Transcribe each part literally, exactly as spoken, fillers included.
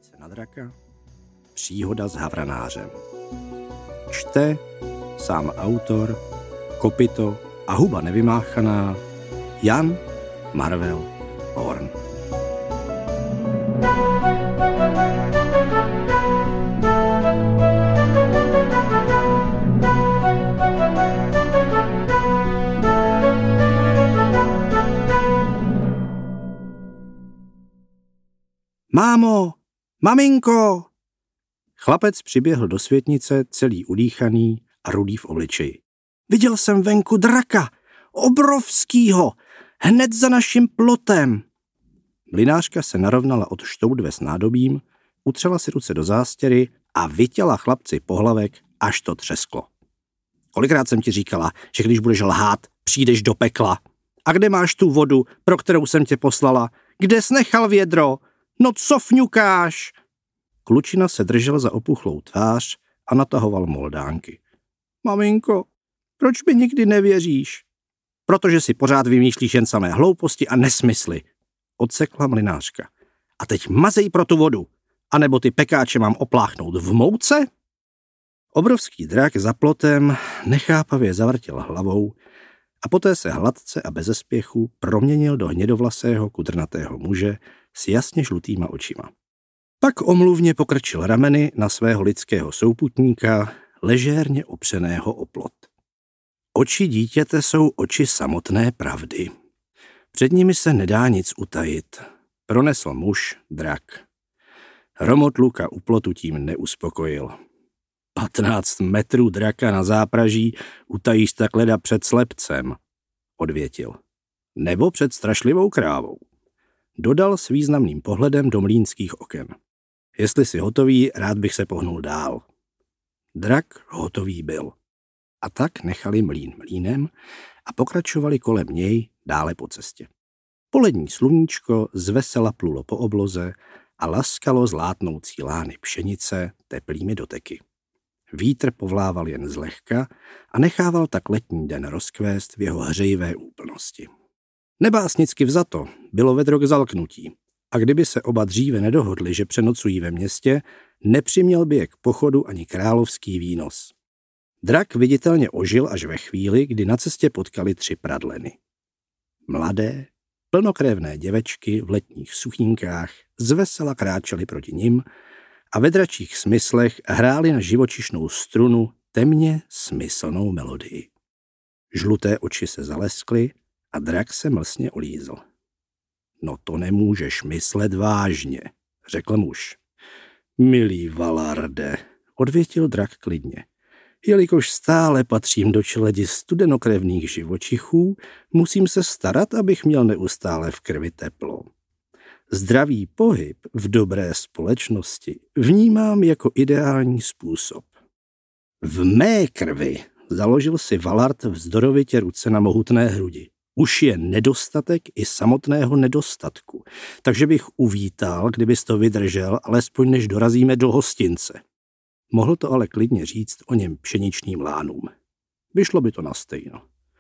Expedice na draka. Příhoda s havranářem. Čte sám autor, kopyto a huba nevymáchaná Jan Marvel Horn. Mámo, maminko! Chlapec přiběhl do světnice celý udýchaný a rudý v obličeji. Viděl jsem venku draka, obrovskýho, hned za naším plotem. Mlynářka se narovnala od štoudve s nádobím, utřela si ruce do zástěry a vytěla chlapci pohlavek, až to třesklo. Kolikrát jsem ti říkala, že když budeš lhát, přijdeš do pekla. A kde máš tu vodu, pro kterou jsem tě poslala? Kde jsi nechal vědro? No co fňukáš? Klučina se držel za opuchlou tvář a natahoval moldánky. Maminko, proč mi nikdy nevěříš? Protože si pořád vymýšlíš jen samé hlouposti a nesmysly, odsekla mlynářka. A teď mazej pro tu vodu, anebo ty pekáče mám opláchnout v mouce? Obrovský drak za plotem nechápavě zavrtěl hlavou a poté se hladce a beze spěchu proměnil do hnědovlasého kudrnatého muže s jasně žlutýma očima. Pak omluvně pokrčil rameny na svého lidského souputníka, ležérně opřeného o plot. Oči dítěte jsou oči samotné pravdy. Před nimi se nedá nic utajit, pronesl muž drak. Hromot luka u plotu tím neuspokojil. Patnáct metrů draka na zápraží utajíš tak leda před slepcem, odvětil. Nebo před strašlivou krávou. Dodal s významným pohledem do mlýnských oken. Jestli jsi hotový, rád bych se pohnul dál. Drak hotový byl. A tak nechali mlýn mlýnem a pokračovali kolem něj dále po cestě. Polední sluníčko zvesela plulo po obloze a laskalo zlátnoucí lány pšenice teplými doteky. Vítr povlával jen zlehka a nechával tak letní den rozkvést v jeho hřejivé úplnosti. Nebásnicky vzato bylo vedro k zalknutí a kdyby se oba dříve nedohodli, že přenocují ve městě, nepřiměl by je k pochodu ani královský výnos. Drak viditelně ožil až ve chvíli, kdy na cestě potkali tři pradleny. Mladé, plnokrevné děvečky v letních suchínkách zvesela kráčely proti nim a ve dračích smyslech hráli na živočišnou strunu temně smyslnou melodii. Žluté oči se zaleskly a drak se mlsně olízl. No to nemůžeš myslet vážně, řekl muž. Milý Valarde, odvětil drak klidně. Jelikož stále patřím do čeledi studenokrevných živočichů, musím se starat, abych měl neustále v krvi teplo. Zdravý pohyb v dobré společnosti vnímám jako ideální způsob. V mé krvi založil si Valard vzdorovitě ruce na mohutné hrudi. Už je nedostatek i samotného nedostatku, takže bych uvítal, kdybys to vydržel, alespoň než dorazíme do hostince. Mohl to ale klidně říct o něm pšeničným lánům. Vyšlo by to na stejno.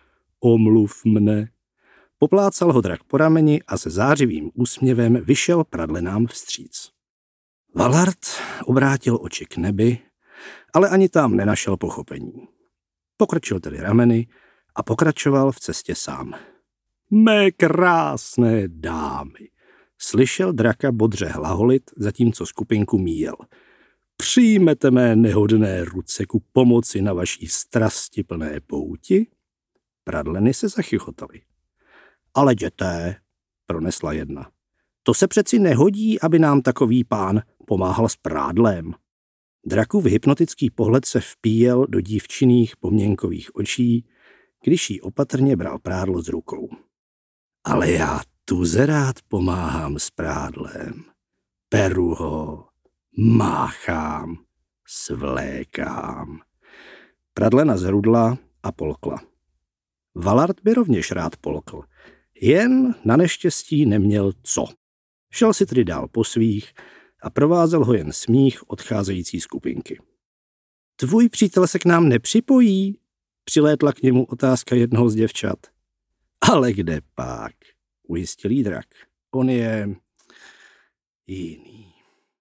Omluv mne. Poplácal ho drak po rameni a se zářivým úsměvem vyšel pradlenám vstříc. Valard obrátil oči k nebi, ale ani tam nenašel pochopení. Pokrčil tedy rameny a pokračoval v cestě sám. Mé krásné dámy, slyšel draka bodře hlaholit, zatímco skupinku míjel. Přijmete mé nehodné ruce ku pomoci na vaší strastiplné pouti? Pradleny se zachychotaly. Ale děté, pronesla jedna, to se přeci nehodí, aby nám takový pán pomáhal s prádlem. Drakův hypnotický pohled se vpíjel do dívčiných poměnkových očí, když jí opatrně bral prádlo z rukou. Ale já tuze rád pomáhám s prádlem. Peru ho, máchám, svlékám. Pradlena zhrudla a polkla. Valard by rovněž rád polkl, jen na neštěstí neměl co. Šel si tedy dál po svých a provázel ho jen smích odcházející skupinky. Tvůj přítel se k nám nepřipojí? Přilétla k němu otázka jednoho z děvčat. Ale kde pak, ujistil jí drak. On je jiný.